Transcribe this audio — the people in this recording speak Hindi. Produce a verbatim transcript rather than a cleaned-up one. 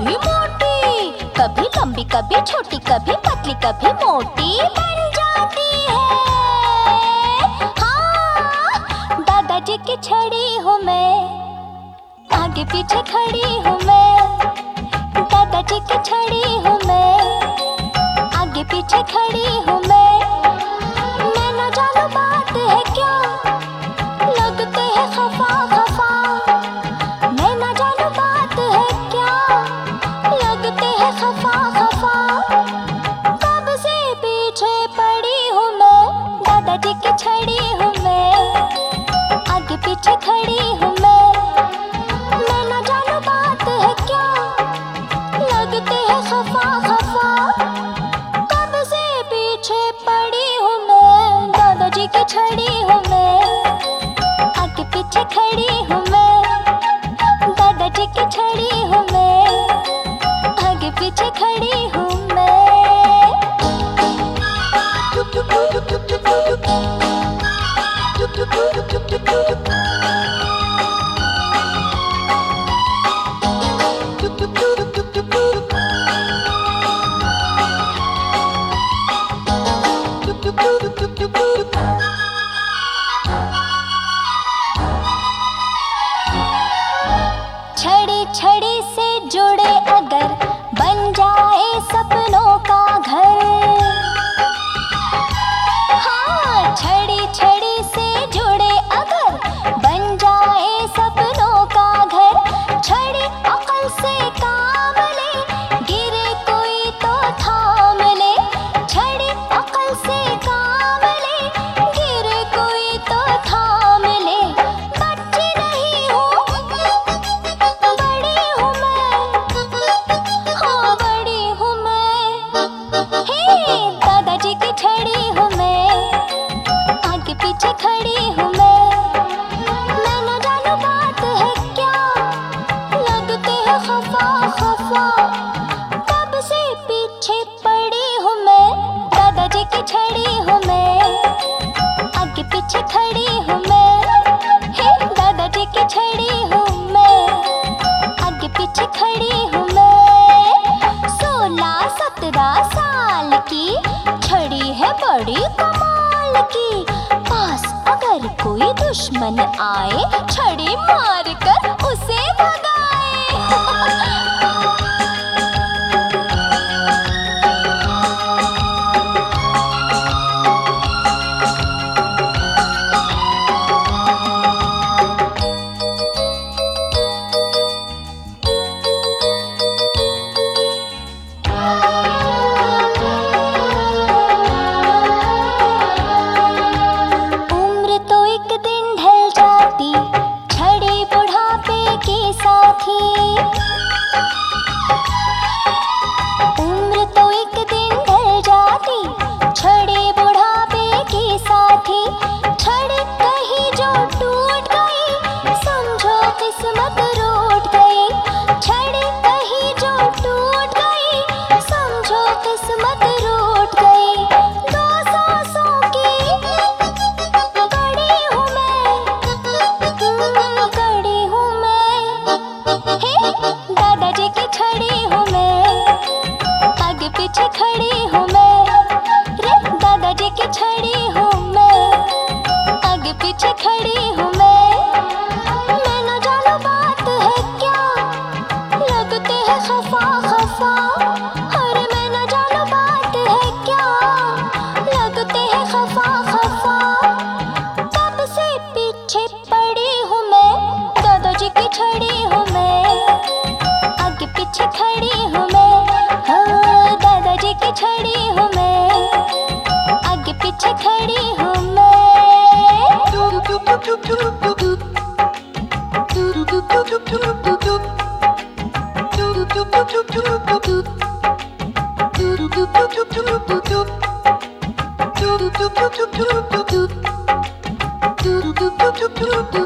कभी मोटी, कभी लंबी कभी छोटी, कभी पतली कभी मोटी बन जाती है। हाँ, दादाजी की छड़ी हूँ मैं, आगे पीछे खड़ी हूँ मैं। दादाजी की छड़ी हूँ मैं, आगे पीछे खड़ी हूँ मैं। मैं न जानू बात है क्या, लगते हैं खफा खफा। मैं न जानू बात है क्या, लगते हैं खफा खफा। कब से पीछे पड़ी हूँ मैं, दादाजी की छड़ी हूँ मैं, आगे पीछे खड़ी हूँ मैं। मैं न जानू बात है क्या, लगते हैं खफा खफा। कब से पीछे पड़ी हूँ मैं, दादाजी की छड़ी हूँ मैं, आगे पीछे खड़ी हूँ मैं। दादाजी की छड़ी हूँ मैं, आगे पीछे खड़ी हूँ मैं। छड़ी छड़ी से जुड़े अगर बन जाए सपनों का घर। हाँ, छड़ी छड़ी से जुड़े अगर बन जाए सपनों का घर। छड़ी अकल से काम ले, गिरे कोई तो थाम ले। छड़ी अकल से काम ले, गिरे कोई तो थाम ले। बच्ची नहीं हूँ, बड़ी हूँ मैं, हाँ बड़ी हूँ मैं। हे, दादाजी की छड़ी हूँ मैं, आगे पीछे खड़ी हूँ मैं। मैं न जानू बात है क्या, लगते हैं खफा खफा। कब से पीछे पड़ी हूँ मैं, दादाजी की छड़ी हूँ मैं, आगे पीछे खड़ी हूँ मैं। हे, दादाजी की छड़ी हूँ मैं, आगे पीछे खड़ी हूँ मैं। सोलह सत्रह साल की छड़ी है बड़ी कमाल की। पास अगर कोई दुश्मन आए, छड़ी मार कर उसे भगाए। उम्र तो एक दिन ढल जाती, छड़ी बुढ़ापे की साथी। उम्र तो एक दिन ढल जाती, छड़ी बुढ़ापे की साथी। छड़ी कहीं जो टूट गई, समझो किस्मत रूठ गई। छड़ी कहीं जो टूट गई, समझो किस्मत रूठ गई। दो सांसों की कड़ी हूँ मैं, कड़ी हूँ मैं। हे, दादाजी की छड़ी हूँ मैं, आगे पीछे खड़ी हूँ मैं। रे, दादाजी की छड़ी हूँ मैं, आगे पीछे खड़ी हूँ मैं। मैं न जानू बात है क्या, लगते हैं खफा खफा। अरे मैं न जानू बात है क्या, लगते हैं खफा खफा। कब से पीछे पड़ी हूँ मैं, दादाजी की छड़ी हूँ मैं, आगे पीछे खड़ी हूँ मैं। हाँ, दादाजी की छड़ी हूँ मैं, आगे पीछे खड़ी हूँ मैं। do do do do do do do do do do do do do